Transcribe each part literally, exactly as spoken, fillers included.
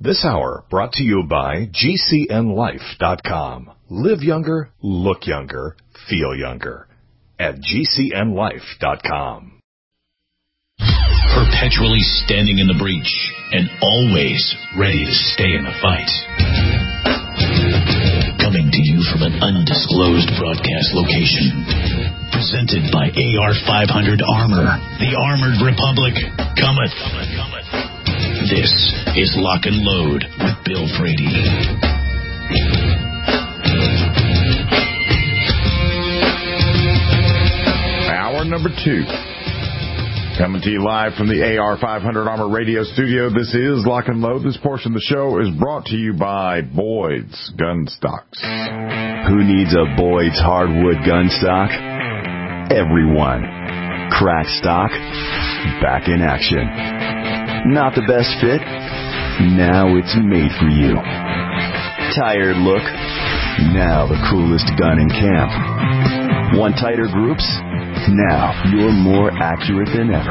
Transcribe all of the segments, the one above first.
This hour brought to you by G C N life dot com. Live younger, look younger, feel younger at G C N life dot com. Perpetually standing in the breach and always ready to stay in the fight. Coming to you from an undisclosed broadcast location. Presented by A R five hundred Armor. The Armored Republic cometh. This is Lock and Load with Bill Frady. Hour number two. Coming to you live from the A R five hundred Armor Radio Studio. This is Lock and Load. This portion of the show is brought to you by Boyd's Gun Stocks. Who needs a Boyd's hardwood gun stock? Everyone. Crack stock, back in action. Not the best fit? Now it's made for you. Tired look? Now the coolest gun in camp. Want tighter groups? Now you're more accurate than ever.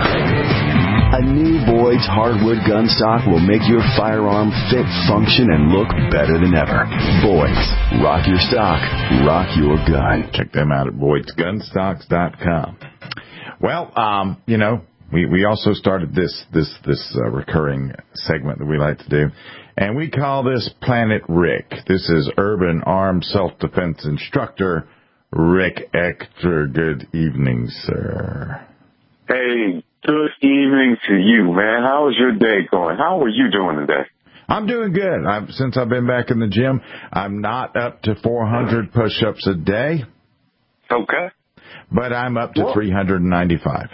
A new Boyd's hardwood gun stock will make your firearm fit, function, and look better than ever. Boyd's. Rock your stock. Rock your gun. Check them out at Boyds Gun Stocks dot com. Well, um, you know, we, we also started this this this uh, recurring segment that we like to do, and we call this Planet Rick. This is Urban Armed Self-Defense Instructor Rick Ector. Good evening, sir. Hey, good evening to you, man. How is your day going? How are you doing today? I'm doing good. I've, since I've been back in the gym, I'm not up to four hundred push-ups a day. Okay. But I'm up to well, three hundred ninety-five.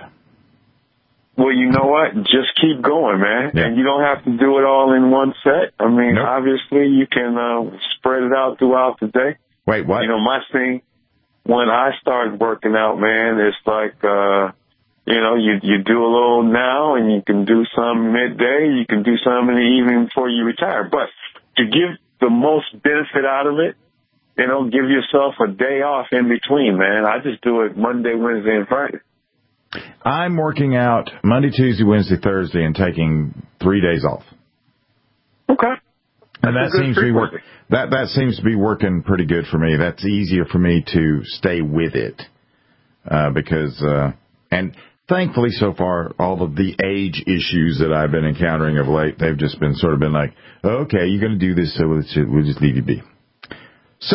Well, you know what? Just keep going, man. Yeah. And you don't have to do it all in one set. I mean, nope. Obviously, you can uh, spread it out throughout the day. Wait, what? You know, my thing, when I started working out, man, it's like, uh, you know, you you do a little now, and you can do some midday. You can do some in the evening before you retire. But to give the most benefit out of it, you know, give yourself a day off in between, man. I just do it Monday, Wednesday, and Friday. I'm working out Monday, Tuesday, Wednesday, Thursday, and taking three days off. Okay. And that seems to be work, that that seems to be working pretty good for me. That's easier for me to stay with it uh, because uh, and thankfully so far all of the age issues that I've been encountering of late, they've just been sort of been like, okay, you're going to do this, so we'll just, we'll just leave you be. So,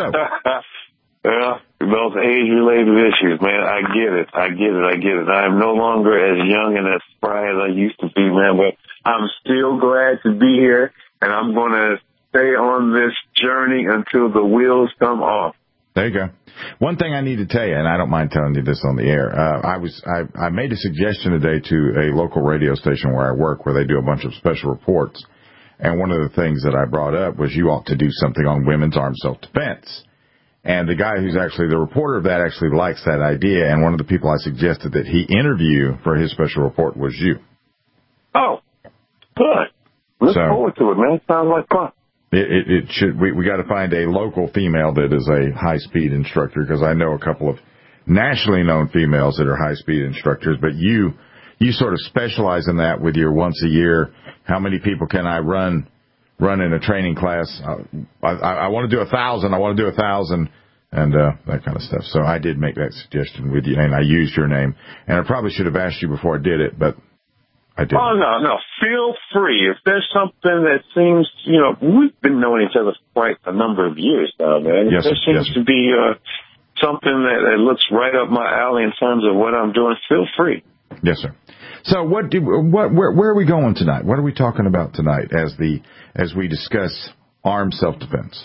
well, those age-related issues, man, I get it, I get it, I get it. I am no longer as young and as spry as I used to be, man, but I'm still glad to be here, and I'm going to stay on this journey until the wheels come off. There you go. One thing I need to tell you, and I don't mind telling you this on the air, uh, I was I, I made a suggestion today to a local radio station where I work, where they do a bunch of special reports. And one of the things that I brought up was you ought to do something on women's armed self-defense. And the guy who's actually the reporter of that actually likes that idea. And one of the people I suggested that he interview for his special report was you. Oh, good. Look so, forward to it, man. Sounds like fun. It, it, it should. We, we got to find a local female that is a high-speed instructor, because I know a couple of nationally known females that are high-speed instructors. But you, you sort of specialize in that with your once a year. How many people can I run run in a training class? I, I, I want to do a thousand. I want to do a thousand, and uh, that kind of stuff. So I did make that suggestion with you, and I used your name. And I probably should have asked you before I did it, but I didn't. Oh, no, no. Feel free. If there's something that seems, you know, we've been knowing each other for quite a number of years now, man. Yes, if there seems yes, to be uh, something that, that looks right up my alley in terms of what I'm doing, feel free. Yes, sir. So what do what where where are we going tonight? What are we talking about tonight as the as we discuss armed self-defense?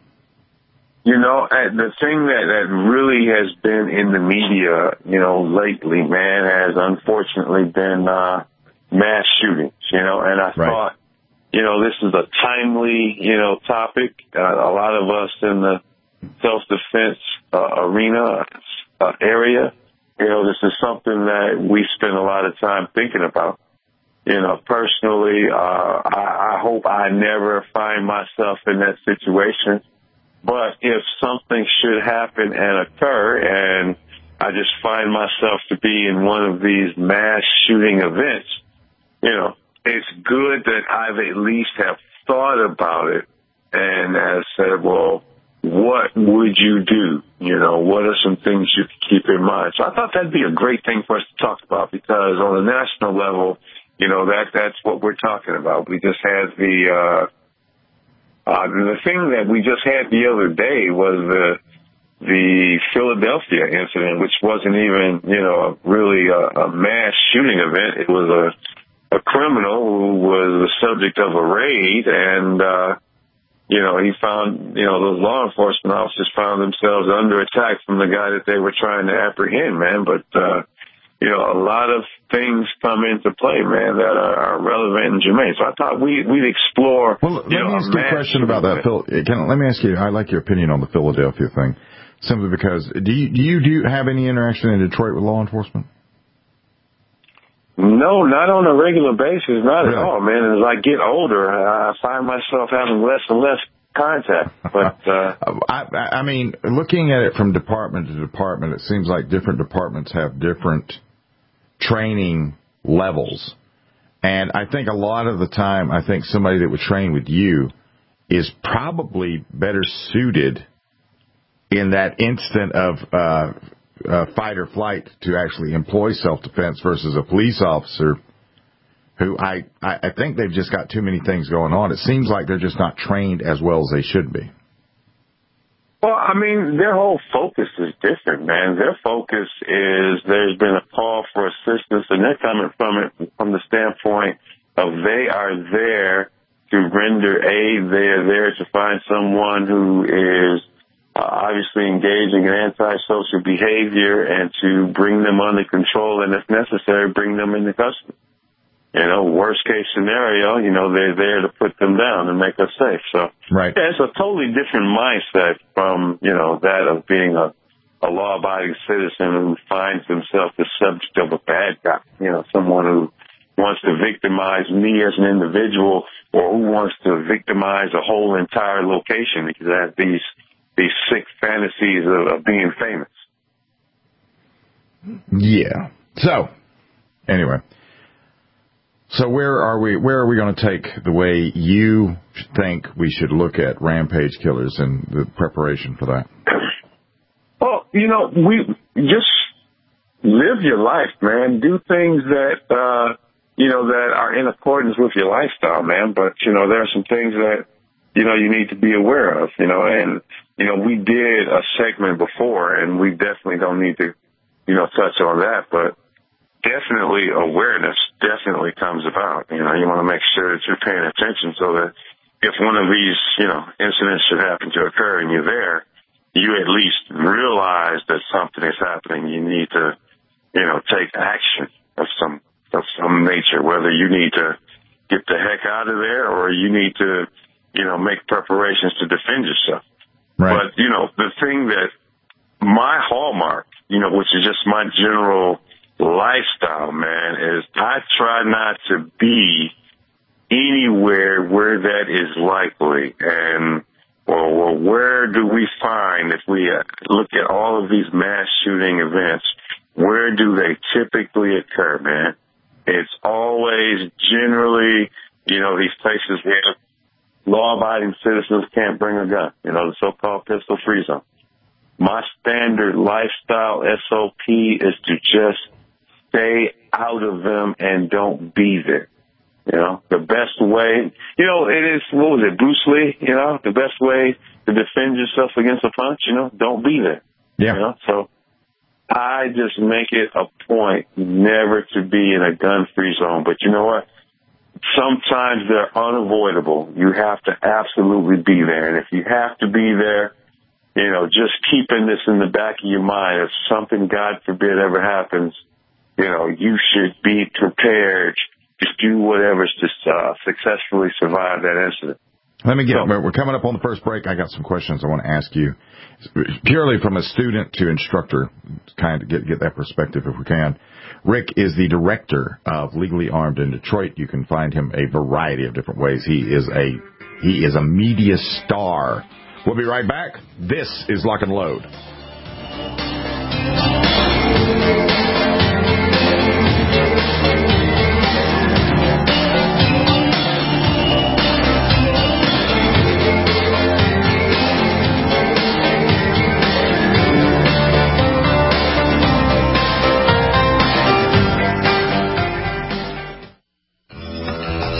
You know, the thing that, that really has been in the media, you know, lately, man, has unfortunately been uh, mass shootings, you know, and I right. thought, you know, this is a timely, you know, topic. Uh, a lot of us in the self-defense uh, arena uh, area, you know, this is something that we spend a lot of time thinking about. You know, personally, uh, I, I hope I never find myself in that situation. But if something should happen and occur, and I just find myself to be in one of these mass shooting events, you know, it's good that I've at least have thought about it and has said, well, what would you do? You know, what are some things you could keep in mind? So I thought that'd be a great thing for us to talk about, because on a national level, you know, that that's what we're talking about. We just had the uh, uh, the thing that we just had the other day was the the Philadelphia incident, which wasn't even, you know, really a, a mass shooting event. It was a a criminal who was the subject of a raid, and uh, you know, he found, you know, those law enforcement officers found themselves under attack from the guy that they were trying to apprehend, man. But uh, you know, a lot of things come into play, man, that are, are relevant and germane. So I thought we, we'd explore. Well, let me know, ask you a question about that, Phil. Can, let me ask you, I like your opinion on the Philadelphia thing, simply because, do you, do you, do you have any interaction in Detroit with law enforcement? No, not on a regular basis, not really? at all, man. As I get older, I find myself having less and less contact. But uh, I, I mean, looking at it from department to department, it seems like different departments have different training levels. And I think a lot of the time, I think somebody that would train with you is probably better suited in that instant of uh, uh, fight or flight to actually employ self-defense versus a police officer who I, I, I think they've just got too many things going on. It seems like they're just not trained as well as they should be. Well, I mean, their whole focus is different, man. Their focus is there's been a call for assistance, and they're coming from it from the standpoint of they are there to render aid. They are there to find someone who is uh, obviously engaging in antisocial behavior and to bring them under control, and if necessary, bring them into custody. You know, worst case scenario, you know, they're there to put them down and make us safe. So, right. Yeah, it's a totally different mindset from, you know, that of being a, a law-abiding citizen who finds himself the subject of a bad guy. You know, someone who wants to victimize me as an individual, or who wants to victimize a whole entire location because they have these these sick fantasies of, of being famous. Yeah. So, anyway. So where are we? Where are we going to take the way you think we should look at rampage killers and the preparation for that? Well, you know, we just live your life, man. Do things that uh, you know that are in accordance with your lifestyle, man. But you know, there are some things that you know you need to be aware of. You know, and you know, we did a segment before, and we definitely don't need to, you know, touch on that, but. Definitely awareness definitely comes about. You know, you want to make sure that you're paying attention so that if one of these, you know, incidents should happen to occur and you're there, you at least realize that something is happening. You need to, you know, take action of some, of some nature, whether you need to get the heck out of there or you need to, you know, make preparations to defend yourself. Right. But, you know, the thing that my hallmark, you know, which is just my general lifestyle, man, is I try not to be anywhere where that is likely. And, well, well where do we find, if we look at all of these mass shooting events, where do they typically occur, man? It's always generally, you know, these places where law-abiding citizens can't bring a gun, you know, the so-called pistol-free zone. My standard lifestyle S O P is to just stay out of them and don't be there. You know, the best way, you know, it is, what was it, Bruce Lee, you know, the best way to defend yourself against a punch, you know, don't be there. Yeah. You know, so I just make it a point never to be in a gun-free zone. But you know what? Sometimes they're unavoidable. You have to absolutely be there. And if you have to be there, you know, just keeping this in the back of your mind, if something, God forbid, ever happens, you know, you should be prepared to do whatever to uh, successfully survive that incident. Let me get, so, we're coming up on the first break. I got some questions I want to ask you, purely from a student to instructor, kind of get, get that perspective if we can. Rick is the director of Legally Armed in Detroit. You can find him a variety of different ways. He is a, he is a media star. We'll be right back. This is Lock and Load.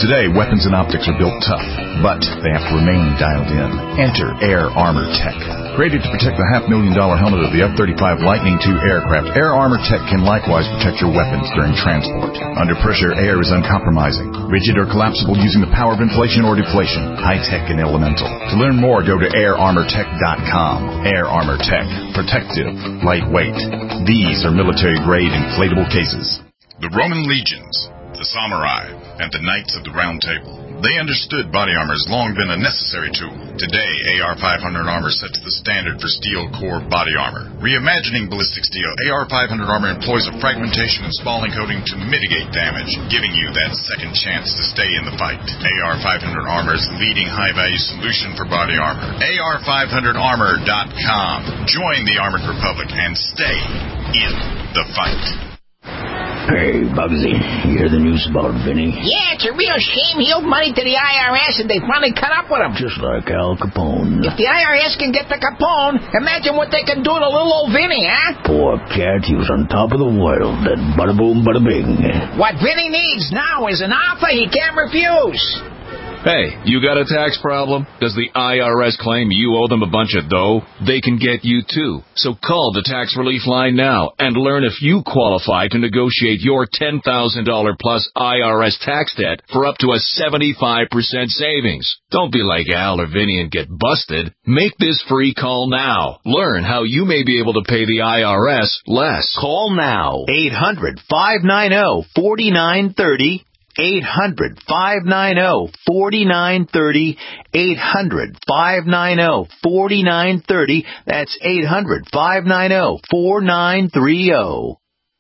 Today, weapons and optics are built tough, but they have to remain dialed in. Enter Air Armor Tech. Created to protect the half-million dollar helmet of the F thirty-five Lightning two aircraft, Air Armor Tech can likewise protect your weapons during transport. Under pressure, air is uncompromising, rigid or collapsible using the power of inflation or deflation, high-tech and elemental. To learn more, go to air armor tech dot com. Air Armor Tech. Protective. Lightweight. These are military-grade inflatable cases. The Roman legions, the samurai, and the Knights of the Round Table. They understood body armor has long been a necessary tool. Today, A R five hundred armor sets the standard for steel core body armor. Reimagining ballistic steel, A R five hundred armor employs a fragmentation and spalling coating to mitigate damage, giving you that second chance to stay in the fight. A R five hundred armor is the leading high-value solution for body armor. A R five hundred armor dot com. Join the Armored Republic and stay in the fight. Hey, Bugsy, you hear the news about Vinny? Yeah, it's a real shame. He owed money to the I R S and they finally cut up with him. Just like Al Capone. If the I R S can get to Capone, imagine what they can do to little old Vinny, huh? Poor cat, he was on top of the world. And bada boom, bada bing. What Vinny needs now is an offer he can't refuse. Hey, you got a tax problem? Does the I R S claim you owe them a bunch of dough? They can get you too. So call the tax relief line now and learn if you qualify to negotiate your ten thousand dollars plus I R S tax debt for up to a seventy-five percent savings. Don't be like Al or Vinny and get busted. Make this free call now. Learn how you may be able to pay the I R S less. Call now. eight hundred, five nine zero, four nine three zero. eight hundred, five nine zero, four nine three zero. eight hundred, five nine zero, four nine three zero. That's eight hundred, five nine zero, four nine three zero.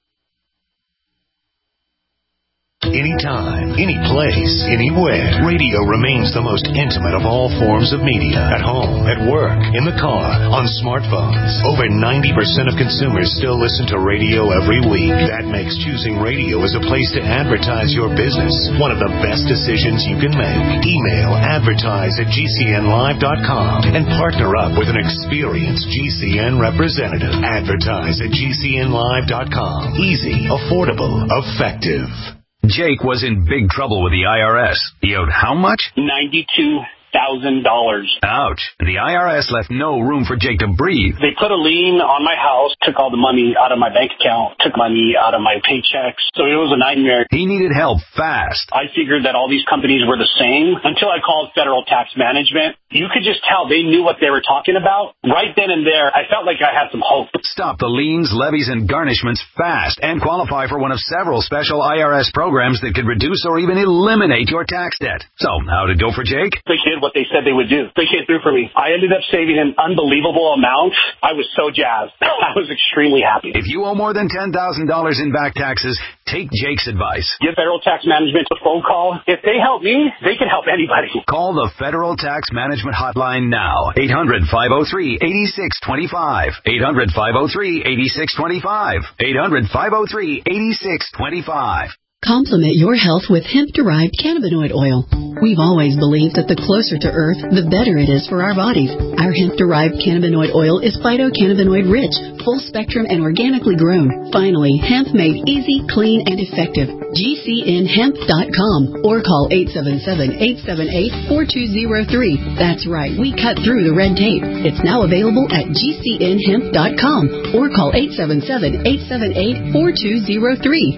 Anytime, any place, anywhere. Radio remains the most intimate of all forms of media. At home, at work, in the car, on smartphones. Over ninety percent of consumers still listen to radio every week. That makes choosing radio as a place to advertise your business one of the best decisions you can make. Email advertise at G C N live dot com and partner up with an experienced G C N representative. Advertise at G C N live dot com. Easy, affordable, effective. Jake was in big trouble with the I R S. He owed how much? ninety-two thousand dollars. Ouch. The I R S left no room for Jake to breathe. They put a lien on my house, took all the money out of my bank account, took money out of my paychecks. So it was a nightmare. He needed help fast. I figured that all these companies were the same until I called Federal Tax Management. You could just tell they knew what they were talking about. Right then and there, I felt like I had some hope. Stop the liens, levies, and garnishments fast and qualify for one of several special I R S programs that could reduce or even eliminate your tax debt. So, how'd it go for Jake? They did what they said they would do. They came through for me. I ended up saving an unbelievable amount. I was so jazzed. I was extremely happy. If you owe more than ten thousand dollars in back taxes, take Jake's advice. Give Federal Tax Management a phone call. If they help me, they can help anybody. Call the Federal Tax Management Hotline now. eight hundred, five oh three, eight six two five. eight hundred, five oh three, eight six two five. eight hundred, five oh three, eight six two five. Complement your health with hemp-derived cannabinoid oil. We've always believed that the closer to Earth, the better it is for our bodies. Our hemp-derived cannabinoid oil is phytocannabinoid-rich, full-spectrum, and organically grown. Finally, hemp made easy, clean, and effective. G C N hemp dot com or call eight seven seven, eight seven eight, four two zero three. That's right, we cut through the red tape. It's now available at G C N hemp dot com or call eight seven seven, eight seven eight, four two zero three.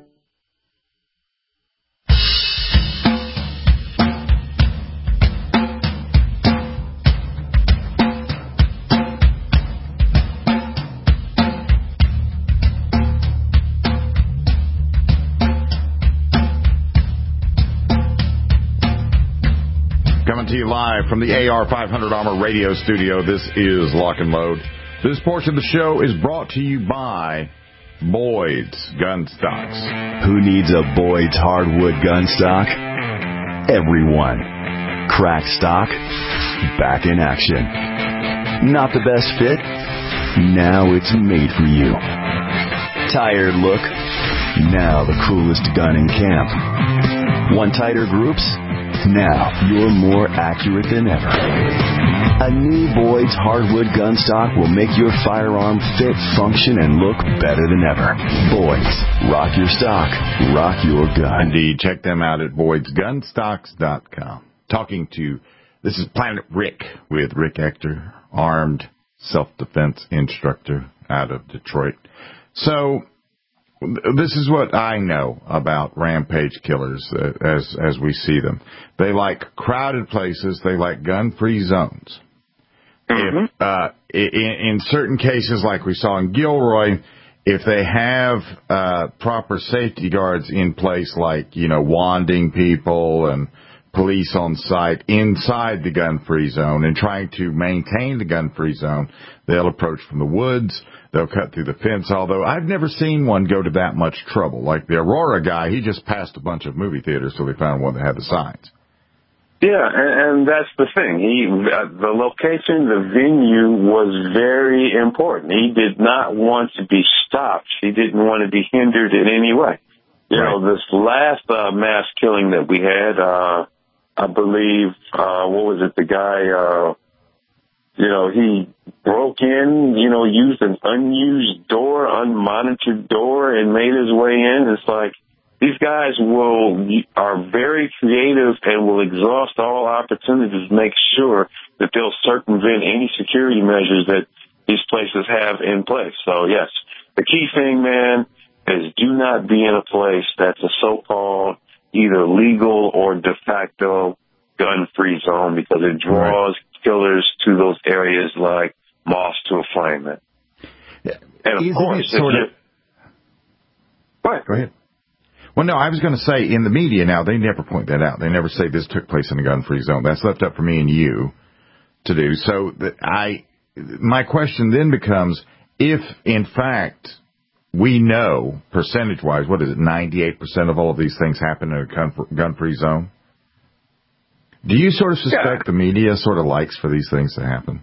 Coming to you live from the A R five hundred Armor Radio Studio, this is Lock and Load. This portion of the show is brought to you by Boyd's Gun Stocks. Who needs a Boyd's hardwood gun stock? Everyone. Crack stock, back in action. Not the best fit? Now it's made for you. Tired look? Now the coolest gun in camp. Want tighter groups? Now you're more accurate than ever. A new Boyd's hardwood gun stock will make your firearm fit, function, and look better than ever. Boyd's. Rock your stock. Rock your gun. Indeed. Check them out at boyds gun stocks dot com. Talking to, this is Planet Rick with Rick Ector, armed self-defense instructor out of Detroit. So, this is what I know about rampage killers uh, as as we see them. They like crowded places. They like gun-free zones. Mm-hmm. If, uh, in, in certain cases, like we saw in Gilroy, if they have uh, proper safety guards in place, like, you know, wanding people and police on site inside the gun-free zone and trying to maintain the gun-free zone, they'll approach from the woods. They'll cut through the fence, although I've never seen one go to that much trouble. Like the Aurora guy, he just passed a bunch of movie theaters till they found one that had the signs. Yeah, and, and that's the thing. He, uh, the location, the venue was very important. He did not want to be stopped. He didn't want to be hindered in any way. You right. know, this last uh, mass killing that we had, uh, I believe, uh, what was it, the guy, uh, you know, he broke in, you know, used an unused door, unmonitored door, and made his way in. It's like, these guys will, are very creative and will exhaust all opportunities to make sure that they'll circumvent any security measures that these places have in place. So, yes, the key thing, man, is do not be in a place that's a so-called either legal or de facto gun-free zone, because it draws right. killers to those areas like moths to a flame, man. Yeah. And of Isn't course, it sort of... Go ahead. Go ahead. Well, no, I was going to say, in the media now, they never point that out. They never say this took place in a gun-free zone. That's left up for me and you to do. So that I, my question then becomes, if, in fact, we know, percentage-wise, what is it, ninety-eight percent of all of these things happen in a gun-free zone? Do you sort of suspect yeah. the media sort of likes for these things to happen?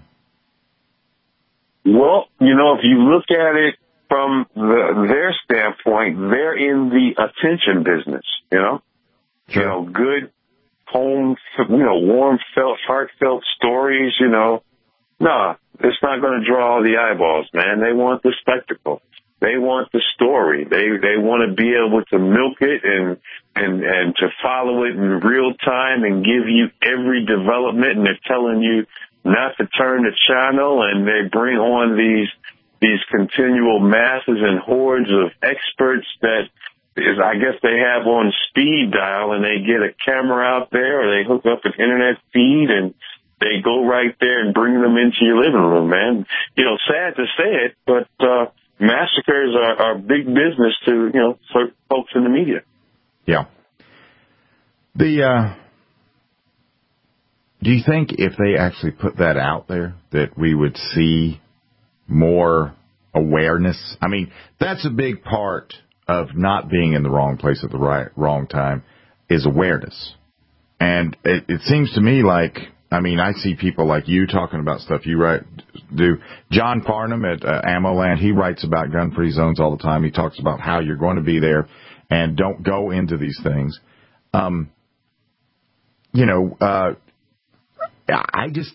Well, you know, if you look at it from the, their standpoint, they're in the attention business, you know? Sure. You know, good, home, you know, warm, felt, heartfelt stories, you know. Nah, it's not going to draw all the eyeballs, man. They want the spectacle. They want the story. They they want to be able to milk it and, and, and to follow it in real time and give you every development. And they're telling you not to turn the channel, and they bring on these these continual masses and hordes of experts that is, I guess they have on speed dial, and they get a camera out there, or they hook up an internet feed, and they go right there and bring them into your living room, man. You know, sad to say it, but uh, massacres are, are big business to, you know, for folks in the media. Yeah. The uh, do you think if they actually put that out there that we would see more awareness? I mean, that's a big part of not being in the wrong place at the right wrong time is awareness. And it, it seems to me like, I mean, I see people like you talking about stuff you write, do. John Farnham at uh, AmmoLand, he writes about gun-free zones all the time. He talks about how you're going to be there and don't go into these things. Um, you know, uh, I just...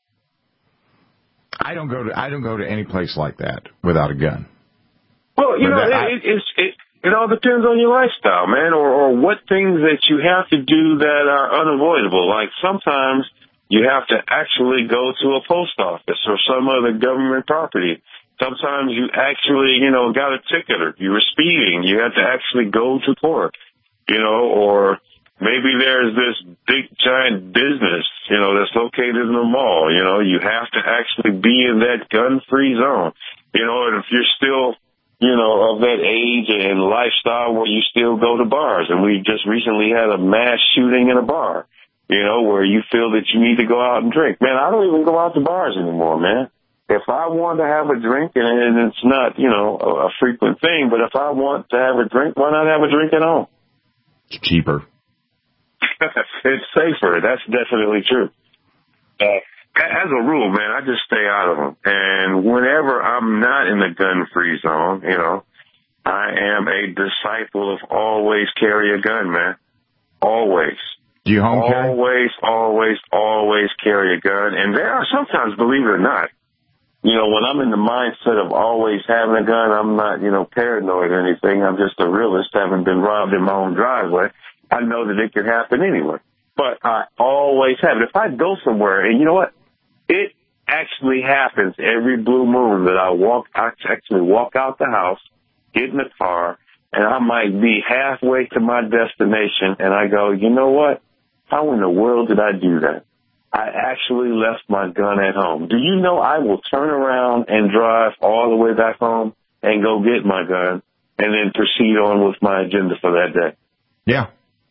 I don't go to I don't go to any place like that without a gun. Well, you but know, that, I, it, it's, it it all depends on your lifestyle, man, or, or what things that you have to do that are unavoidable. Like sometimes you have to actually go to a post office or some other government property. Sometimes you actually, you know, got a ticket or you were speeding. You have to actually go to court, you know, or maybe there's this big, giant business, you know, that's located in the mall. You know, you have to actually be in that gun-free zone. You know, and if you're still, you know, of that age and lifestyle where you still go to bars. And we just recently had a mass shooting in a bar, you know, where you feel that you need to go out and drink. Man, I don't even go out to bars anymore, man. If I want to have a drink, and it's not, you know, a frequent thing, but if I want to have a drink, why not have a drink at home? It's cheaper. It's safer. That's definitely true. Uh, as a rule, man, I just stay out of them. And whenever I'm not in the gun-free zone, you know, I am a disciple of always carry a gun, man. Always. Do you home carry? Always, always, always carry a gun. And there are sometimes, believe it or not, you know, when I'm in the mindset of always having a gun, I'm not, you know, paranoid or anything. I'm just a realist, having been robbed in my own driveway. I know that it can happen anywhere. But I always have it. If I go somewhere, and you know what? It actually happens every blue moon that I walk, I actually walk out the house, get in the car, and I might be halfway to my destination, and I go, you know what? How in the world did I do that? I actually left my gun at home. Do you know I will turn around and drive all the way back home and go get my gun and then proceed on with my agenda for that day? Yeah.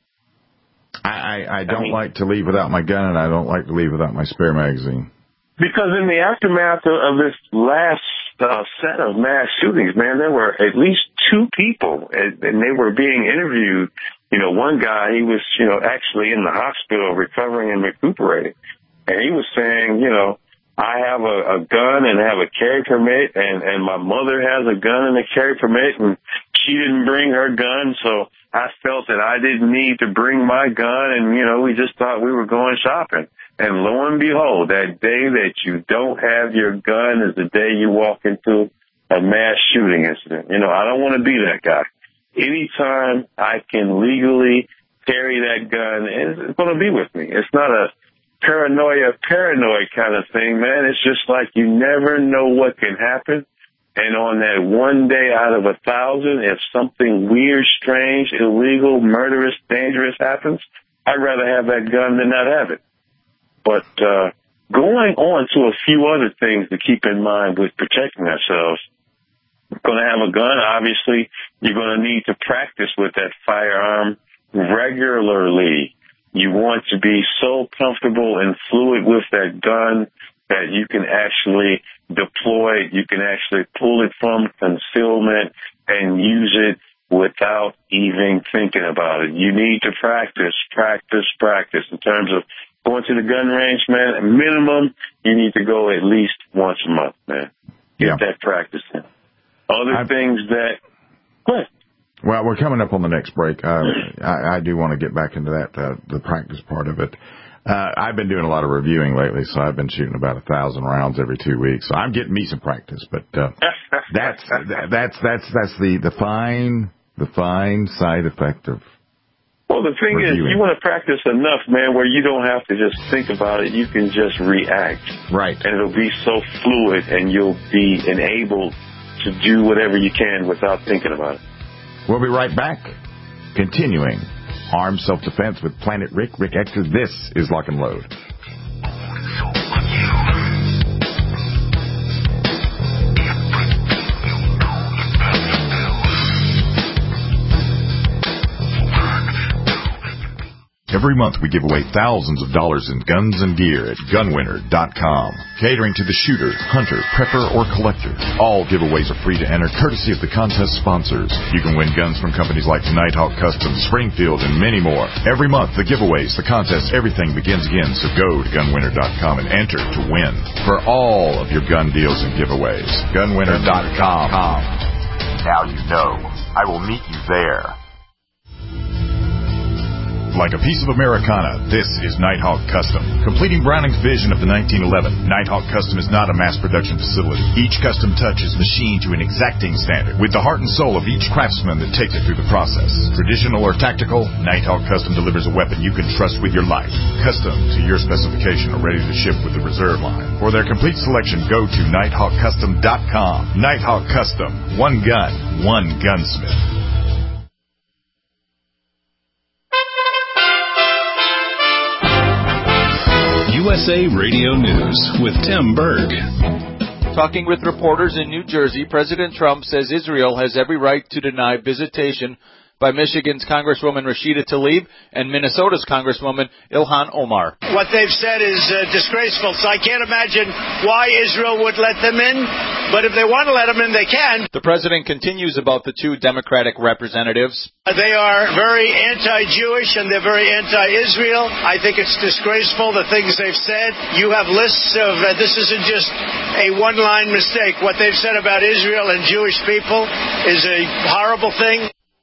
I, I, I don't I mean, like to leave without my gun, and I don't like to leave without my spare magazine. Because in the aftermath of this last uh, set of mass shootings, man, there were at least two people, and, and they were being interviewed. You know, one guy, he was, you know, actually in the hospital recovering and recuperating. And he was saying, you know, I have a, a gun and have a carry permit, and, and my mother has a gun and a carry permit, and she didn't bring her gun, so I felt that I didn't need to bring my gun, and, you know, we just thought we were going shopping. And lo and behold, that day that you don't have your gun is the day you walk into a mass shooting incident. You know, I don't want to be that guy. Anytime I can legally carry that gun, it's going to be with me. It's not a paranoia, paranoid kind of thing, man. It's just like you never know what can happen. And on that one day out of a thousand, if something weird, strange, illegal, murderous, dangerous happens, I'd rather have that gun than not have it. But uh going on to a few other things to keep in mind with protecting ourselves. Going to have a gun, obviously, you're going to need to practice with that firearm regularly. You want to be so comfortable and fluid with that gun that you can actually deploy it, you can actually pull it from concealment and use it without even thinking about it. You need to practice, practice, practice. In terms of going to the gun range, man, minimum, you need to go at least once a month, man. Get Yeah. that practice in. Other I, things that, what? Well, we're coming up on the next break. Uh, I, I do want to get back into that, uh, the practice part of it. Uh, I've been doing a lot of reviewing lately, so I've been shooting about a thousand rounds every two weeks. So I'm getting me some practice, but, uh, that's, that's, that's, that's the, the fine, the fine side effect of Well, the thing reviewing. is, you want to practice enough, man, where you don't have to just think about it. You can just react. Right. And it'll be so fluid, and you'll be enabled to do whatever you can without thinking about it. We'll be right back. Continuing Armed Self-Defense with Planet Rick, Rick Extra. This is Lock and Load. Every month we give away thousands of dollars in guns and gear at gun winner dot com. Catering to the shooter, hunter, prepper, or collector. All giveaways are free to enter, courtesy of the contest sponsors. You can win guns from companies like Nighthawk Customs, Springfield, and many more. Every month, the giveaways, the contests, everything begins again. So go to gun winner dot com and enter to win for all of your gun deals and giveaways. gun winner dot com. Now you know. I will meet you there. Like a piece of Americana, this is Nighthawk Custom. Completing Browning's vision of the nineteen eleven, Nighthawk Custom is not a mass production facility. Each custom touch is machined to an exacting standard, with the heart and soul of each craftsman that takes it through the process. Traditional or tactical, Nighthawk Custom delivers a weapon you can trust with your life. Custom to your specification or ready to ship with the reserve line. For their complete selection, go to nighthawk custom dot com. Nighthawk Custom. One gun, one gunsmith. U S A Radio News with Tim Berg. Talking with reporters in New Jersey, President Trump says Israel has every right to deny visitation by Michigan's Congresswoman Rashida Tlaib and Minnesota's Congresswoman Ilhan Omar. What they've said is uh, disgraceful, so I can't imagine why Israel would let them in, but if they want to let them in, they can. The president continues about the two Democratic representatives. They are very anti-Jewish and they're very anti-Israel. I think it's disgraceful, the things they've said. You have lists of, uh, this isn't just a one-line mistake. What they've said about Israel and Jewish people is a horrible thing.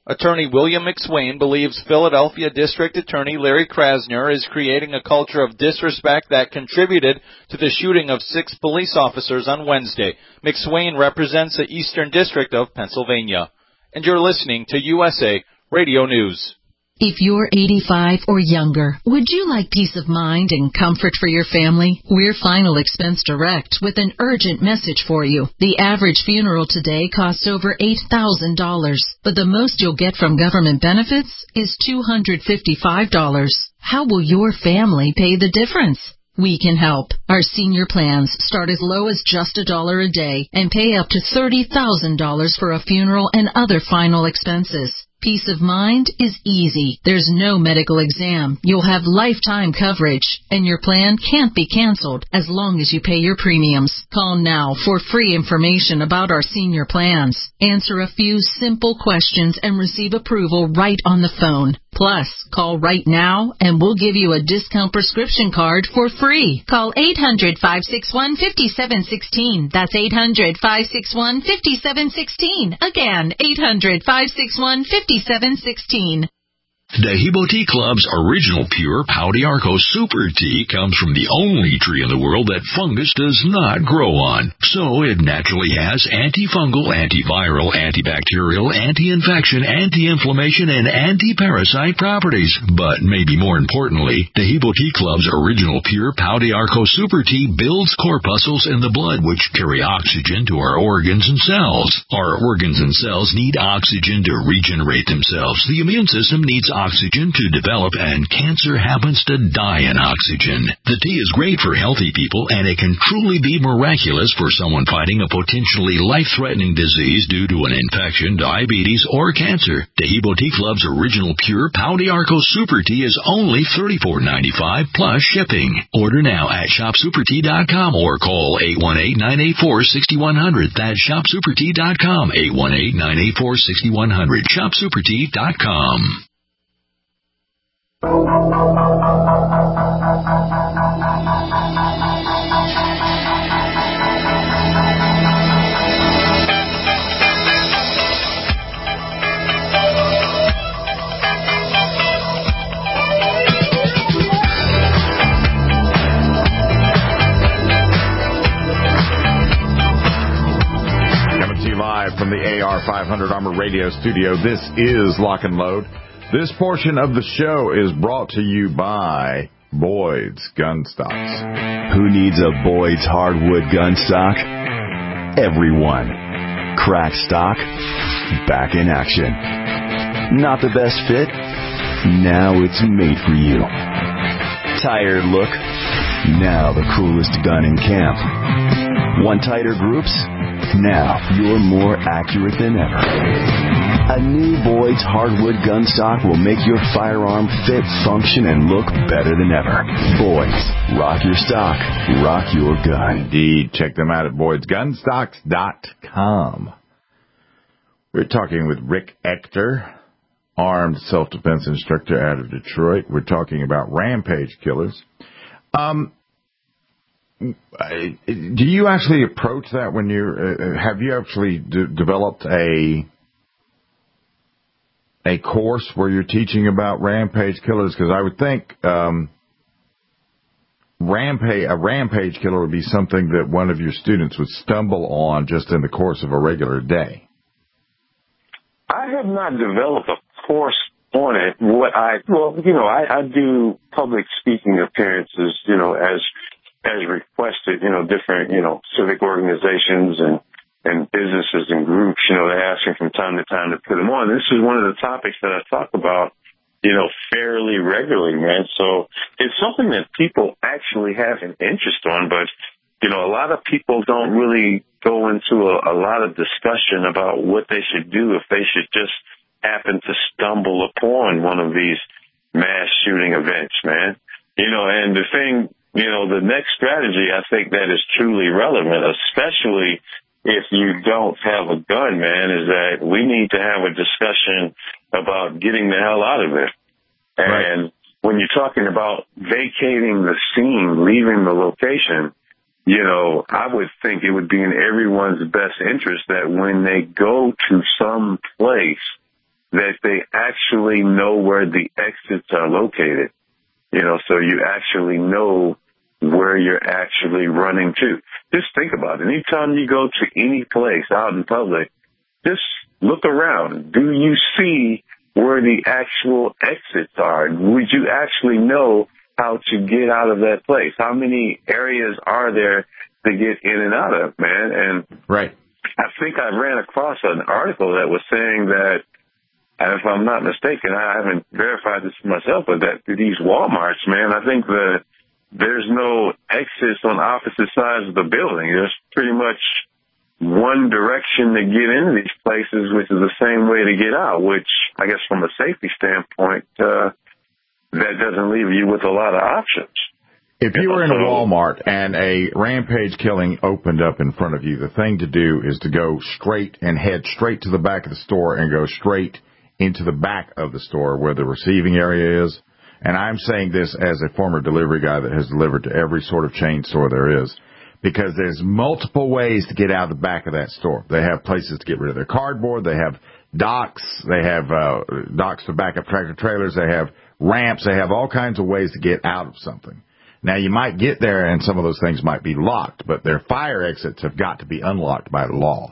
Attorney William McSwain believes Philadelphia District Attorney Larry Krasner is creating a culture of disrespect that contributed to the shooting of six police officers on Wednesday. McSwain represents the Eastern District of Pennsylvania. And you're listening to U S A Radio News. If you're eighty-five or younger, would you like peace of mind and comfort for your family? We're Final Expense Direct with an urgent message for you. The average funeral today costs over eight thousand dollars, but the most you'll get from government benefits is two hundred fifty-five dollars. How will your family pay the difference? We can help. Our senior plans start as low as just a dollar a day and pay up to thirty thousand dollars for a funeral and other final expenses. Peace of mind is easy. There's no medical exam. You'll have lifetime coverage, and your plan can't be canceled as long as you pay your premiums. Call now for free information about our senior plans. Answer a few simple questions and receive approval right on the phone. Plus, call right now and we'll give you a discount prescription card for free. Call eight hundred, five six one, five seven one six. That's eight hundred, five six one, five seven one six. Again, eight hundred, five six one, five seven one six. Dehibo Tea Club's original pure Pau d'Arco Super Tea comes from the only tree in the world that fungus does not grow on. So it naturally has antifungal, antiviral, antibacterial, anti-infection, anti-inflammation, and anti-parasite properties. But maybe more importantly, Dehibo Tea Club's original pure Pau d'Arco Super Tea builds corpuscles in the blood which carry oxygen to our organs and cells. Our organs and cells need oxygen to regenerate themselves. The immune system needs oxygen to develop, and cancer happens to die in oxygen. The tea is great for healthy people, and it can truly be miraculous for someone fighting a potentially life-threatening disease due to an infection, diabetes, or cancer. Dehibo Tea Club's original pure Pau d'Arco Super Tea is only thirty-four ninety-five plus shipping. Order now at shop super tea dot com or call eight one eight, nine eight four, six one zero zero. That's shop super tea dot com, eight one eight, nine eight four, six one zero zero, shop super tea dot com. Coming to you live from the A R five hundred Armor Radio Studio. This is Lock and Load. This portion of the show is brought to you by Boyd's Gun Stocks. Who needs a Boyd's hardwood gun stock? Everyone. Crack stock, back in action. Not the best fit? Now it's made for you. Tired look? Now the coolest gun in camp. Want tighter groups? Now you're more accurate than ever. A new Boyd's hardwood gun stock will make your firearm fit, function, and look better than ever. Boyd's. Rock your stock. Rock your gun. Indeed. Check them out at boyds gun stocks dot com. We're talking with Rick Ector, armed self-defense instructor out of Detroit. We're talking about rampage killers. Um, do you actually approach that when you're, uh, have you actually d- developed a... a course where you're teaching about rampage killers? Because I would think um, rampage a rampage killer would be something that one of your students would stumble on just in the course of a regular day. I have not developed a course on it. What I well, you know, I, I do public speaking appearances, you know, as as requested. You know, different you know civic organizations and. and businesses and groups, you know, they ask me from time to time to put them on. This is one of the topics that I talk about, you know, fairly regularly, man. So it's something that people actually have an interest on, but, you know, a lot of people don't really go into a, a lot of discussion about what they should do if they should just happen to stumble upon one of these mass shooting events, man. You know, and the thing, you know, the next strategy I think that is truly relevant, especially if you don't have a gun, man, is that we need to have a discussion about getting the hell out of it. And right. When you're talking about vacating the scene, leaving the location, you know, I would think it would be in everyone's best interest that when they go to some place that they actually know where the exits are located. You know, so you actually know where you're actually running to. Just think about it. Anytime you go to any place out in public, just look around. Do you see where the actual exits are? Would you actually know how to get out of that place? How many areas are there to get in and out of, man? And right. I think I ran across an article that was saying that, if I'm not mistaken, I haven't verified this myself, but that these Walmarts, man, I think the there's no exits on opposite sides of the building. There's pretty much one direction to get into these places, which is the same way to get out, which I guess from a safety standpoint, uh, that doesn't leave you with a lot of options. If you were in a Walmart and a rampage killing opened up in front of you, the thing to do is to go straight and head straight to the back of the store and go straight into the back of the store where the receiving area is. And I'm saying this as a former delivery guy that has delivered to every sort of chain store there is, because there's multiple ways to get out of the back of that store. They have places to get rid of their cardboard. They have docks. They have uh, docks to back up tractor trailers. They have ramps. They have all kinds of ways to get out of something. Now, you might get there and some of those things might be locked, but their fire exits have got to be unlocked by law.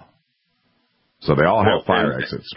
So they all have fire and, exits.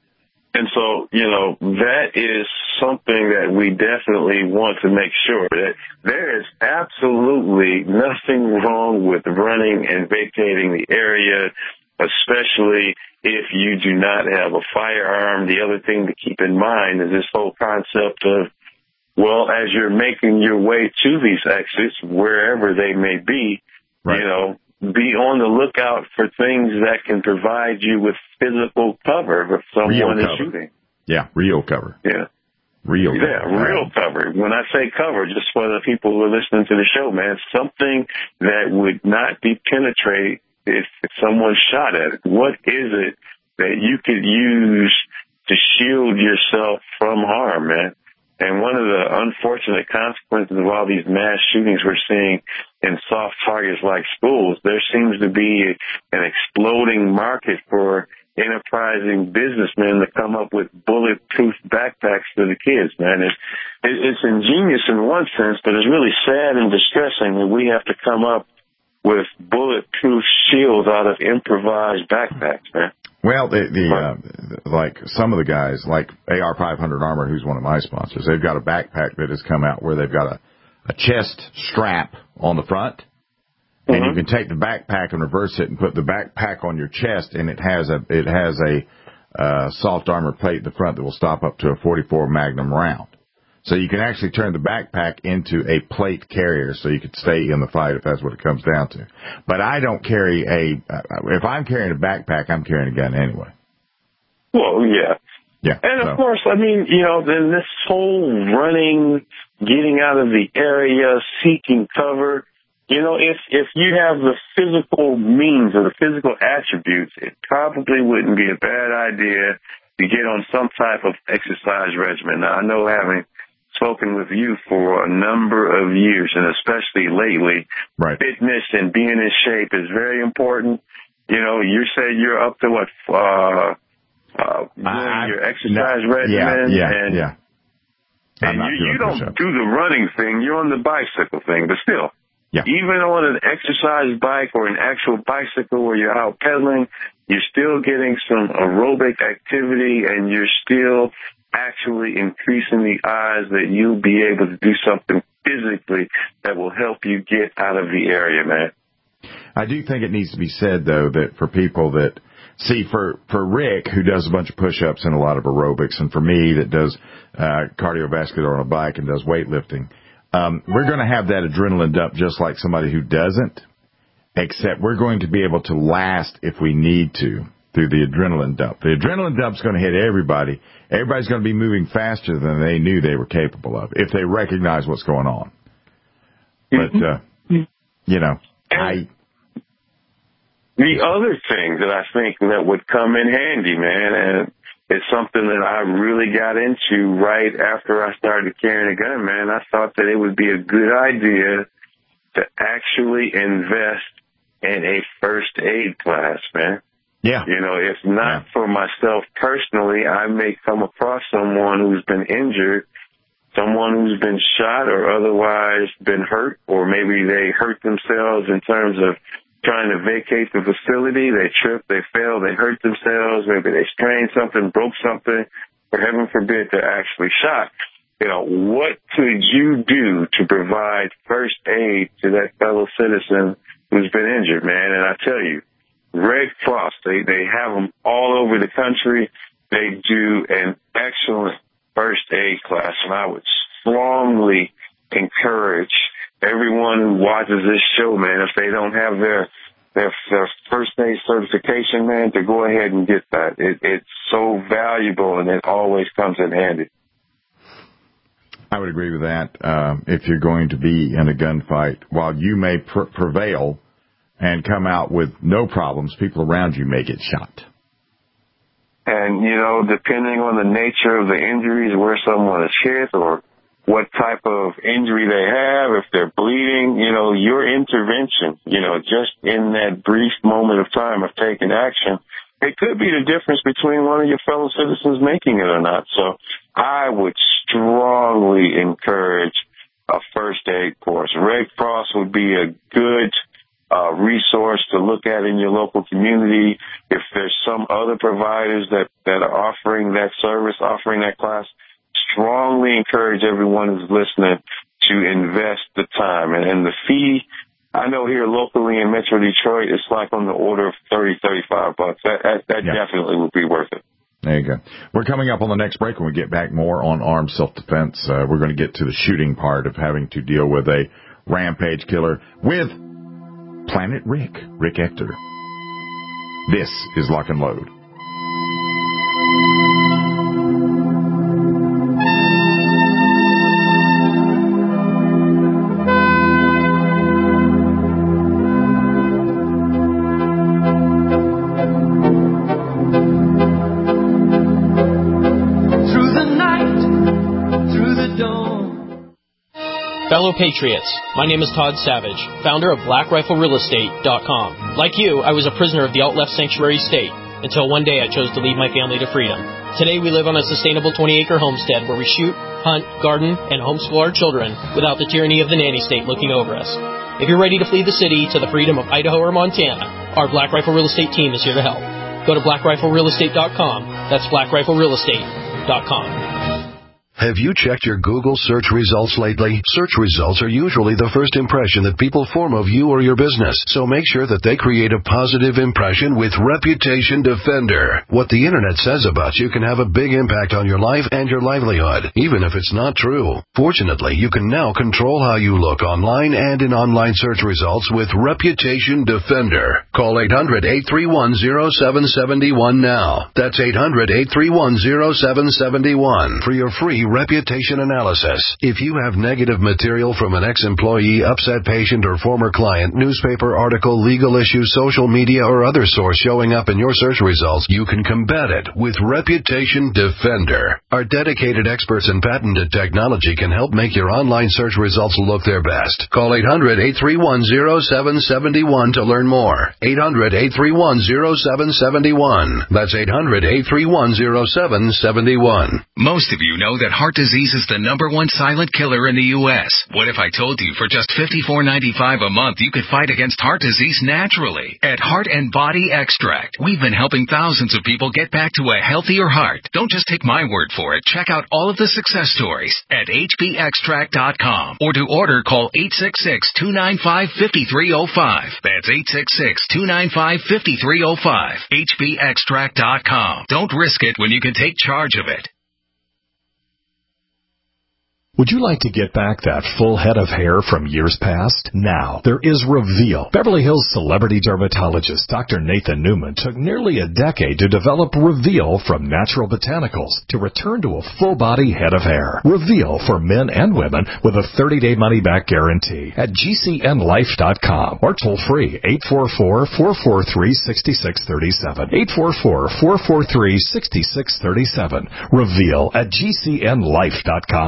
And so, you know, that is something that we definitely want to make sure that there is absolutely nothing wrong with running and vacating the area, especially if you do not have a firearm. The other thing to keep in mind is this whole concept of, well, as you're making your way to these exits, wherever they may be, right. you know, be on the lookout for things that can provide you with physical cover if someone real is cover. shooting. Yeah, real cover. Yeah. Real yeah, cover. real cover. When I say cover, just for the people who are listening to the show, man, something that would not be penetrated if, if someone shot at it. What is it that you could use to shield yourself from harm, man? And one of the unfortunate consequences of all these mass shootings we're seeing in soft targets like schools, there seems to be an exploding market for enterprising businessmen to come up with bulletproof backpacks for the kids, man. It's, it's ingenious in one sense, but it's really sad and distressing that we have to come up with bulletproof shields out of improvised backpacks, man. Well, the, the uh, like some of the guys, like A R five hundred Armor, who's one of my sponsors, they've got a backpack that has come out where they've got a, a chest strap on the front, and mm-hmm. you can take the backpack and reverse it and put the backpack on your chest, and it has a it has a uh, soft armor plate at the front that will stop up to a forty-four Magnum round. So you can actually turn the backpack into a plate carrier so you could stay in the fight if that's what it comes down to. But I don't carry a, uh, if I'm carrying a backpack, I'm carrying a gun anyway. Well, yeah. Yeah. And of so. course, I mean, you know, then this whole running, getting out of the area, seeking cover, you know, if, if you have the physical means or the physical attributes, it probably wouldn't be a bad idea to get on some type of exercise regimen. Now, I know having spoken with you for a number of years, and especially lately, right. fitness and being in shape is very important. You know, you say you're up to what, uh, uh, doing I, your exercise no, regimen. Yeah, yeah, and, yeah. And you, you don't do the running thing, you're on the bicycle thing, but still. Yeah. Even on an exercise bike or an actual bicycle where you're out pedaling, you're still getting some aerobic activity and you're still actually increasing the odds that you'll be able to do something physically that will help you get out of the area, man. I do think it needs to be said, though, that for people that see, for, for Rick, who does a bunch of push-ups and a lot of aerobics, and for me that does uh, cardiovascular on a bike and does weightlifting, um, we're going to have that adrenaline dump just like somebody who doesn't, except we're going to be able to last if we need to through the adrenaline dump. The adrenaline dump's going to hit everybody. Everybody's going to be moving faster than they knew they were capable of if they recognize what's going on. But, uh, you know, I... The other thing that I think that would come in handy, man, and it's something that I really got into right after I started carrying a gun, man. I thought that it would be a good idea to actually invest in a first aid class, man. Yeah. You know, if not yeah. for myself personally, I may come across someone who's been injured, someone who's been shot or otherwise been hurt, or maybe they hurt themselves in terms of trying to vacate the facility. They tripped, they fell, they hurt themselves, maybe they strained something, broke something, or heaven forbid, they're actually shot. You know, what could you do to provide first aid to that fellow citizen who's been injured, man? And I tell you, Red Cross, they, they have them all over the country. They do an excellent first aid class, and I would strongly encourage everyone who watches this show, man, if they don't have their their, their first aid certification, man, to go ahead and get that. It, it's so valuable, and it always comes in handy. I would agree with that. Uh, if you're going to be in a gunfight, while you may pr- prevail and come out with no problems, people around you may get shot. And, you know, depending on the nature of the injuries, where someone is hit or what type of injury they have, if they're bleeding, you know, your intervention, you know, just in that brief moment of time of taking action, it could be the difference between one of your fellow citizens making it or not. So I would strongly encourage a first aid course. Red Cross would be a good uh, resource to look at in your local community. If there's some other providers that, that are offering that service, offering that class, strongly encourage everyone who's listening to invest the time. And, and the fee, I know here locally in Metro Detroit, it's like on the order of thirty, thirty-five bucks. That, that, that yeah. definitely would be worth it. There you go. We're coming up on the next break. When we get back, more on armed self-defense. Uh, we're going to get to the shooting part of having to deal with a rampage killer with Planet Rick, Rick Ector. This is Lock and Load. Fellow Patriots, my name is Todd Savage, founder of Black Rifle Real Estate dot com. Like you, I was a prisoner of the alt-left sanctuary state until one day I chose to lead my family to freedom. Today we live on a sustainable twenty-acre homestead where we shoot, hunt, garden, and homeschool our children without the tyranny of the nanny state looking over us. If you're ready to flee the city to the freedom of Idaho or Montana, our Black Rifle Real Estate team is here to help. Go to Black Rifle Real Estate dot com. That's Black Rifle Real Estate dot com. Have you checked your Google search results lately? Search results are usually the first impression that people form of you or your business, so make sure that they create a positive impression with Reputation Defender. What the internet says about you can have a big impact on your life and your livelihood, even if it's not true. Fortunately, you can now control how you look online and in online search results with Reputation Defender. Call eight hundred, eight three one, zero seven seven one now. That's eight hundred, eight three one, zero seven seven one for your free reputation analysis. If you have negative material from an ex-employee, upset patient, or former client, newspaper article, legal issue, social media, or other source showing up in your search results, you can combat it with Reputation Defender. Our dedicated experts in patented technology can help make your online search results look their best. Call eight hundred, eight three one, zero seven seven one to learn more. eight hundred, eight three one, zero seven seven one. That's eight hundred, eight three one, zero seven seven one. Most of you know that heart disease is the number one silent killer in the U S What if I told you for just fifty-four ninety-five a month you could fight against heart disease naturally? At Heart and Body Extract, we've been helping thousands of people get back to a healthier heart. Don't just take my word for it. Check out all of the success stories at H B extract dot com, or to order, call eight six six, two nine five, five three zero five. That's eight six six, two nine five, five three zero five. H B extract dot com. Don't risk it when you can take charge of it. Would you like to get back that full head of hair from years past? Now, there is Reveal. Beverly Hills celebrity dermatologist Doctor Nathan Newman took nearly a decade to develop Reveal from natural botanicals to return to a full-body head of hair. Reveal for men and women with a thirty-day money-back guarantee at G C N life dot com or toll-free eight four four, four four three, six six three seven. eight four four, four four three, six six three seven. Reveal at G C N life dot com.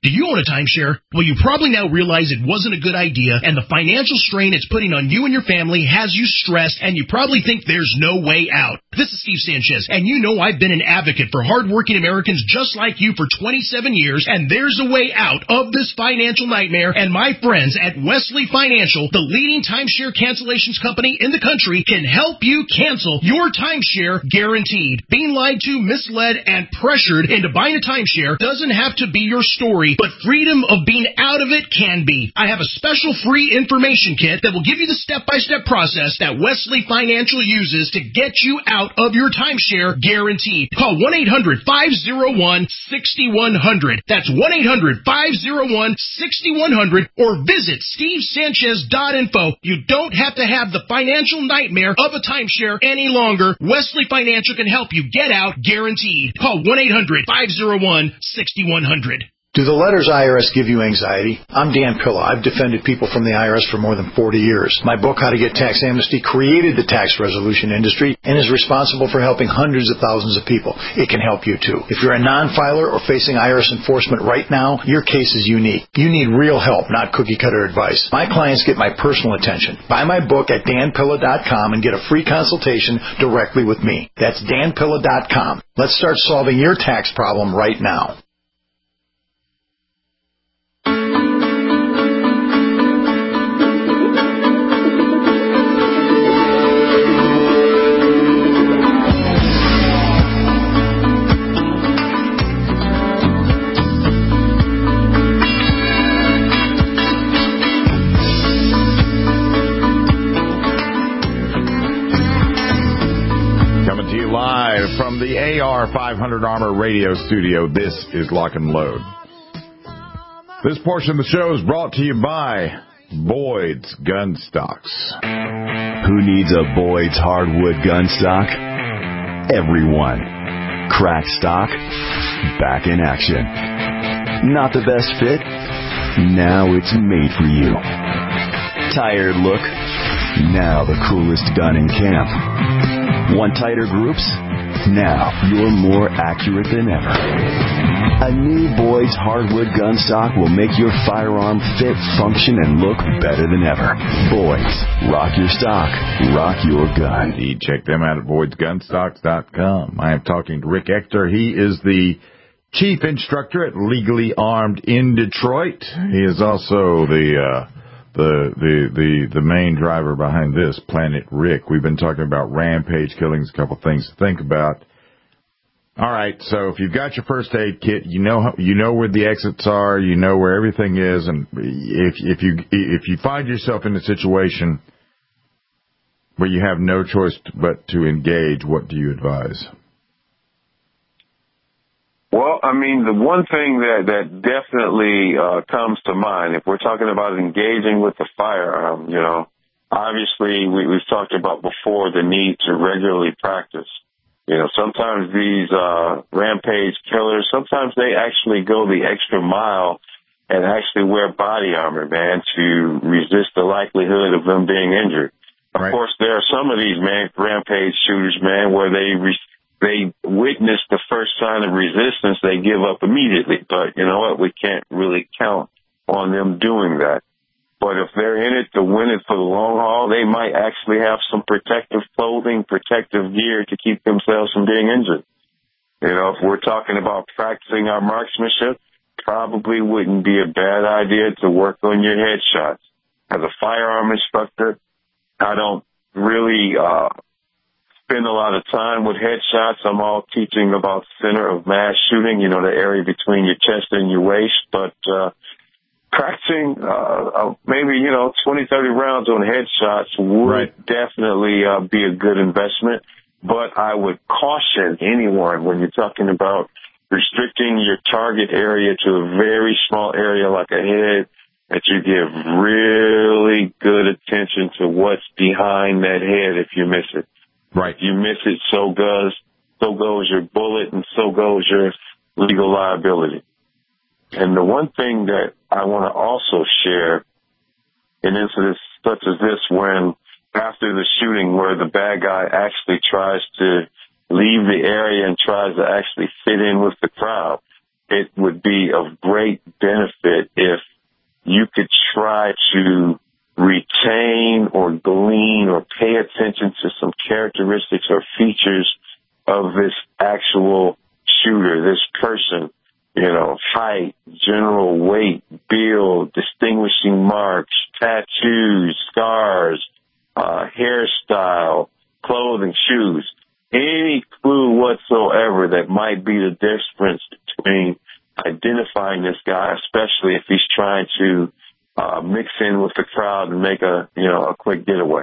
Do you own a timeshare? Well, you probably now realize it wasn't a good idea, and the financial strain it's putting on you and your family has you stressed, and you probably think there's no way out. This is Steve Sanchez, and you know I've been an advocate for hardworking Americans just like you for twenty-seven years, and there's a way out of this financial nightmare, and my friends at Wesley Financial, the leading timeshare cancellations company in the country, can help you cancel your timeshare guaranteed. Being lied to, misled, and pressured into buying a timeshare doesn't have to be your story, but freedom of being out of it can be. I have a special free information kit that will give you the step-by-step process that Wesley Financial uses to get you out of your timeshare guaranteed. Call one eight hundred five oh one six one zero zero. That's one eight hundred five oh one six one zero zero or visit steve sanchez dot info. You don't have to have the financial nightmare of a timeshare any longer. Wesley Financial can help you get out guaranteed. Call one eight hundred five oh one six one zero zero. Do the letters I R S give you anxiety? I'm Dan Pilla. I've defended people from the I R S for more than forty years. My book, How to Get Tax Amnesty, created the tax resolution industry and is responsible for helping hundreds of thousands of people. It can help you, too. If you're a non-filer or facing I R S enforcement right now, your case is unique. You need real help, not cookie-cutter advice. My clients get my personal attention. Buy my book at dan pilla dot com and get a free consultation directly with me. That's dan pilla dot com. Let's start solving your tax problem right now. From the A R five hundred Armor Radio Studio, this is Lock and Load. This portion of the show is brought to you by Boyd's Gun Stocks. Who needs a Boyd's hardwood gun stock? Everyone. Crack stock, back in action. Not the best fit? Now it's made for you. Tired look? Now the coolest gun in camp. Want tighter groups? Now you're more accurate than ever. A new Boyd's hardwood gun stock will make your firearm fit, function, and look better than ever. Boyd's. Rock your stock. Rock your gun. Indeed. Check them out at boyds gun stocks dot com. I am talking to Rick Ector. He is the chief instructor at Legally Armed in Detroit. He is also the... Uh, The, the the the main driver behind this, Planet Rick. We've been talking about rampage killings, a couple things to think about. All right, so if you've got your first aid kit, you know how, you know where the exits are, you know where everything is, and if if you if you find yourself in a situation where you have no choice but to engage, what do you advise? Well, I mean, the one thing that, that definitely uh, comes to mind, if we're talking about engaging with the firearm, you know, obviously we, we've talked about before the need to regularly practice. You know, sometimes these uh, rampage killers, sometimes they actually go the extra mile and actually wear body armor, man, to resist the likelihood of them being injured. Of right. course, there are some of these man, rampage shooters, man, where they re- they witness the first sign of resistance, they give up immediately. But you know what? We can't really count on them doing that. But if they're in it to win it for the long haul, they might actually have some protective clothing, protective gear to keep themselves from being injured. You know, if we're talking about practicing our marksmanship, probably wouldn't be a bad idea to work on your headshots. As a firearm instructor, I don't really uh spend a lot of time with headshots. I'm all teaching about center of mass shooting, you know, the area between your chest and your waist. But uh practicing uh maybe, you know, twenty, thirty rounds on headshots would right. definitely uh, be a good investment. But I would caution anyone when you're talking about restricting your target area to a very small area like a head, that you give really good attention to what's behind that head if you miss it. Right. If you miss it, so goes, so goes your bullet and so goes your legal liability. And the one thing that I want to also share in incidents such as this, when after the shooting where the bad guy actually tries to leave the area and tries to actually fit in with the crowd, it would be of great benefit if you could try to retain or glean or pay attention to some characteristics or features of this actual shooter, this person, you know, height, general weight, build, distinguishing marks, tattoos, scars, uh, hairstyle, clothing, shoes, any clue whatsoever that might be the difference between identifying this guy, especially if he's trying to uh, mix in with the crowd and make a, you know, a quick getaway.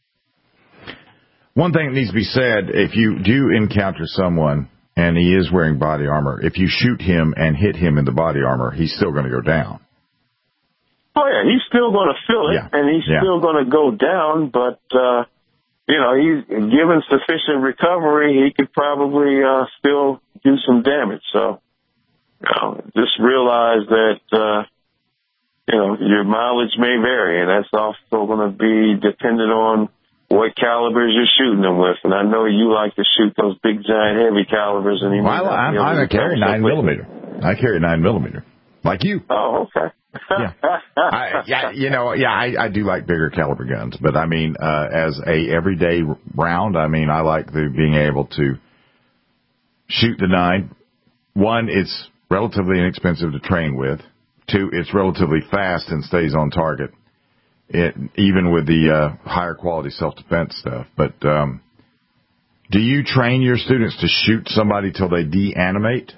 One thing that needs to be said, if you do encounter someone and he is wearing body armor, if you shoot him and hit him in the body armor, he's still going to go down. Oh, yeah, he's still going to feel it, yeah. and he's yeah. still going to go down, but, uh, you know, he's given sufficient recovery, he could probably uh, still do some damage. So, you know, just realize that, uh, you know, your mileage may vary, and that's also going to be dependent on what calibers you're shooting them with. And I know you like to shoot those big, giant, heavy calibers. And well, I'm, I'm a carry nine millimeter. I carry nine millimeter, like you. Oh, okay. yeah. I, yeah, you know, yeah, I, I do like bigger caliber guns, but I mean, uh, as a everyday round, I mean, I like the being able to shoot the nine. One, it's relatively inexpensive to train with. Two, it's relatively fast and stays on target. It, even with the uh, higher quality self-defense stuff. But um, do you train your students to shoot somebody till they de-animate?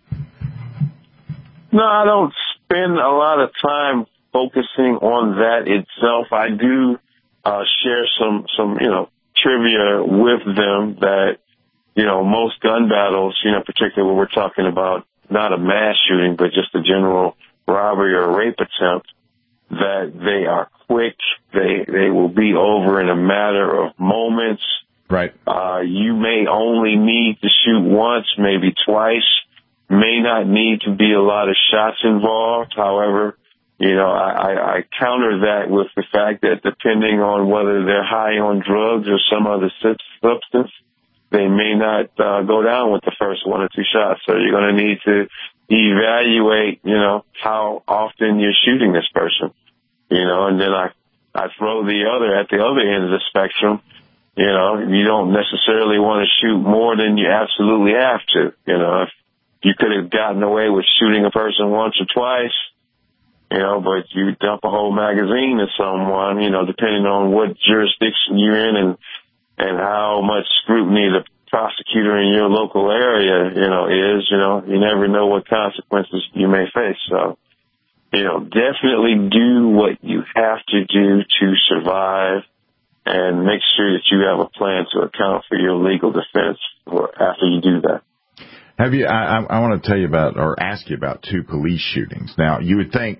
No, I don't spend a lot of time focusing on that itself. I do uh, share some, some, you know, trivia with them that, you know, most gun battles, you know, particularly when we're talking about not a mass shooting, but just a general robbery or rape attempt, that they are quick. They they will be over in a matter of moments. Right. Uh, you may only need to shoot once, maybe twice. May not need to be a lot of shots involved. However, you know, I, I, I counter that with the fact that depending on whether they're high on drugs or some other substance, they may not uh, go down with the first one or two shots. So you're going to need to evaluate, you know, how often you're shooting this person, you know, and then I, I throw the other at the other end of the spectrum. You know, you don't necessarily want to shoot more than you absolutely have to. You know, if you could have gotten away with shooting a person once or twice, you know, but you dump a whole magazine at someone, you know, depending on what jurisdiction you're in and, and how much scrutiny the prosecutor in your local area, you know, is, you know, you never know what consequences you may face. So, you know, definitely do what you have to do to survive and make sure that you have a plan to account for your legal defense or after you do that. Have you, I, I want to tell you about or ask you about two police shootings. Now, you would think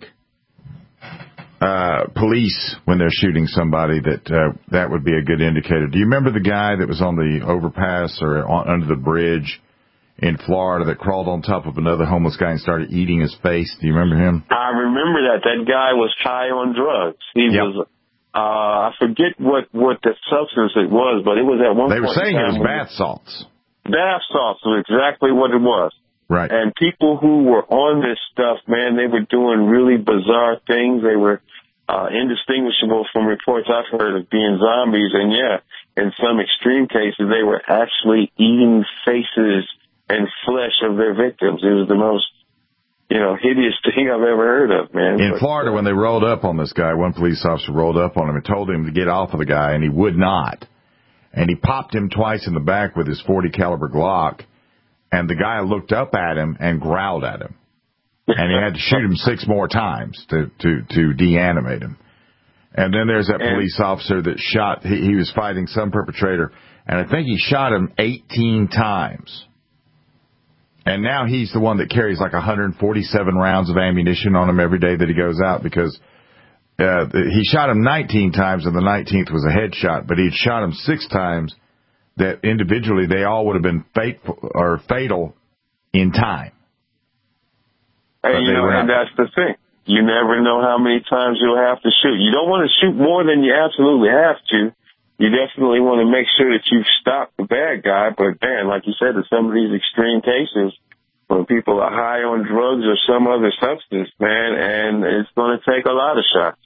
uh, police, when they're shooting somebody, that uh, that would be a good indicator. Do you remember the guy that was on the overpass or on, under the bridge in Florida that crawled on top of another homeless guy and started eating his face? Do you remember him? I remember that. That guy was high on drugs. He yep. was, uh, I forget what, what the substance it was, but it was at one they point. They were saying it was when, bath salts. Bath salts was exactly what it was. Right. And people who were on this stuff, man, they were doing really bizarre things. They were uh, indistinguishable from reports I've heard of being zombies. And, yeah, in some extreme cases, they were actually eating faces and flesh of their victims. It was the most, you know, hideous thing I've ever heard of, man. In but, Florida, when they rolled up on this guy, one police officer rolled up on him and told him to get off of the guy, and he would not. And he popped him twice in the back with his forty caliber Glock. And the guy looked up at him and growled at him. And he had to shoot him six more times to, to, to deanimate him. And then there's that police officer that shot, he, he was fighting some perpetrator, and I think he shot him eighteen times. And now he's the one that carries like one hundred forty-seven rounds of ammunition on him every day that he goes out because uh, he shot him nineteen times and the nineteenth was a headshot, but he'd shot him six times that individually they all would have been fateful or fatal in time. Hey, you know, and that's the thing. You never know how many times you'll have to shoot. You don't want to shoot more than you absolutely have to. You definitely want to make sure that you've stopped the bad guy. But, man, like you said, in some of these extreme cases, when people are high on drugs or some other substance, man, and it's going to take a lot of shots.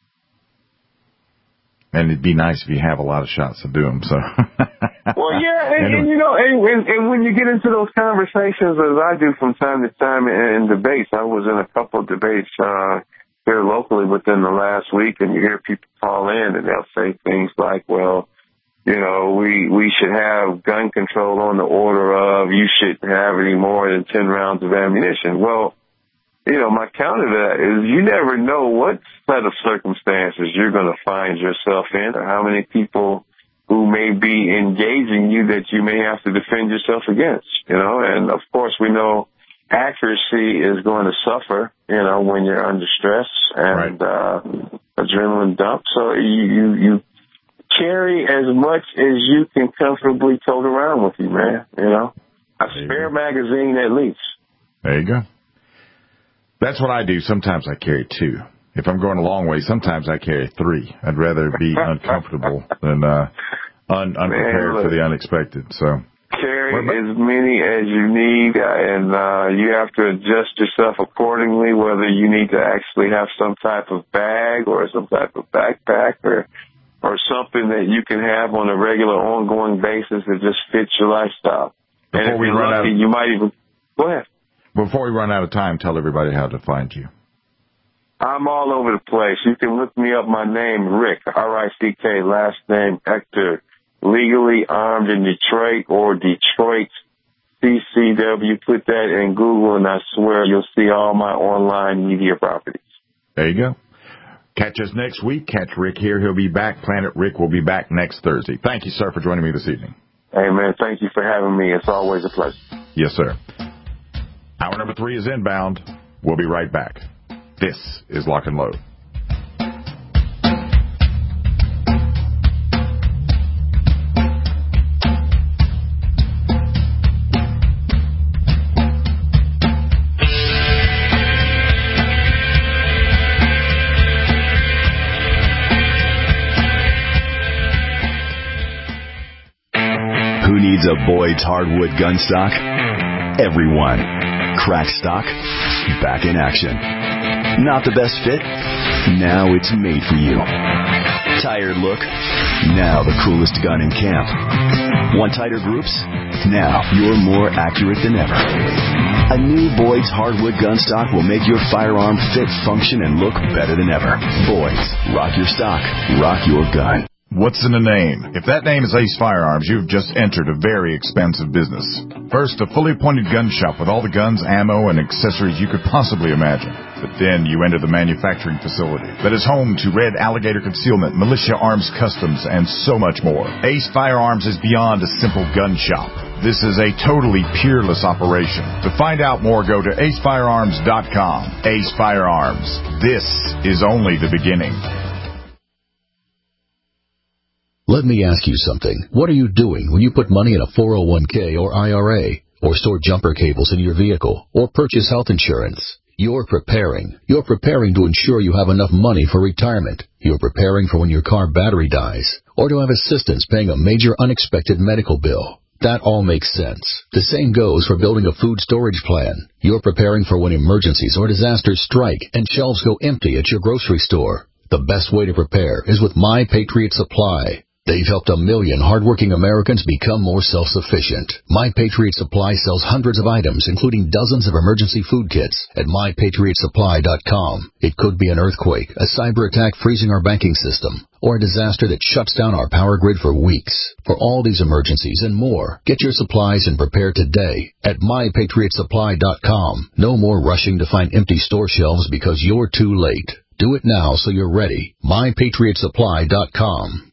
And it'd be nice if you have a lot of shots to do them, so. Well, yeah, and, and you know, and, and, and when you get into those conversations, as I do from time to time in, in debates, I was in a couple of debates uh, here locally within the last week, and you hear people call in, and they'll say things like, well, you know, we, we should have gun control on the order of you shouldn't have any more than ten rounds of ammunition. Well, you know, my counter to that is you never know what set of circumstances you're going to find yourself in or how many people who may be engaging you that you may have to defend yourself against, you know. And, of course, we know accuracy is going to suffer, you know, when you're under stress and right. uh, adrenaline dump. So you, you, you carry as much as you can comfortably tote around with you, man, you know. A spare magazine at least. There you go. That's what I do. Sometimes I carry two. If I'm going a long way, sometimes I carry three. I'd rather be uncomfortable than uh, un- unprepared Man, for the unexpected. So carry as many as you need, and uh, you have to adjust yourself accordingly, whether you need to actually have some type of bag or some type of backpack or or something that you can have on a regular, ongoing basis that just fits your lifestyle. Before and if we you're run lucky, out of, you might even go ahead. Before we run out of time, tell everybody how to find you. I'm all over the place. You can look me up. My name, Rick, R I C K, last name, Hector, legally armed in Detroit or Detroit C C W. Put that in Google, and I swear you'll see all my online media properties. There you go. Catch us next week. Catch Rick here. He'll be back. Planet Rick will be back next Thursday. Thank you, sir, for joining me this evening. Hey, man, thank you for having me. It's always a pleasure. Yes, sir. Hour number three is inbound. We'll be right back. This is Lock and Load. Who needs a Boyd's hardwood gun stock? Everyone. Crack stock, back in action. Not the best fit? Now it's made for you. Tired look? Now the coolest gun in camp. Want tighter groups? Now you're more accurate than ever. A new Boyd's hardwood gun stock will make your firearm fit, function, and look better than ever. Boyd's. Rock your stock. Rock your gun. What's in a name? If that name is Ace Firearms, you've just entered a very expensive business. First, a fully appointed gun shop with all the guns, ammo, and accessories you could possibly imagine. But then you enter the manufacturing facility that is home to Red Alligator Concealment, Militia Arms Customs, and so much more. Ace Firearms is beyond a simple gun shop. This is a totally peerless operation. To find out more, go to ace firearms dot com. Ace Firearms. This is only the beginning. Let me ask you something. What are you doing when you put money in a four oh one k or I R A, or store jumper cables in your vehicle, or purchase health insurance? You're preparing. You're preparing to ensure you have enough money for retirement. You're preparing for when your car battery dies, or to have assistance paying a major unexpected medical bill. That all makes sense. The same goes for building a food storage plan. You're preparing for when emergencies or disasters strike and shelves go empty at your grocery store. The best way to prepare is with My Patriot Supply. They've helped a million hardworking Americans become more self-sufficient. My Patriot Supply sells hundreds of items, including dozens of emergency food kits at my patriot supply dot com. It could be an earthquake, a cyber attack freezing our banking system, or a disaster that shuts down our power grid for weeks. For all these emergencies and more, get your supplies and prepare today at my patriot supply dot com. No more rushing to find empty store shelves because you're too late. Do it now so you're ready. my patriot supply dot com.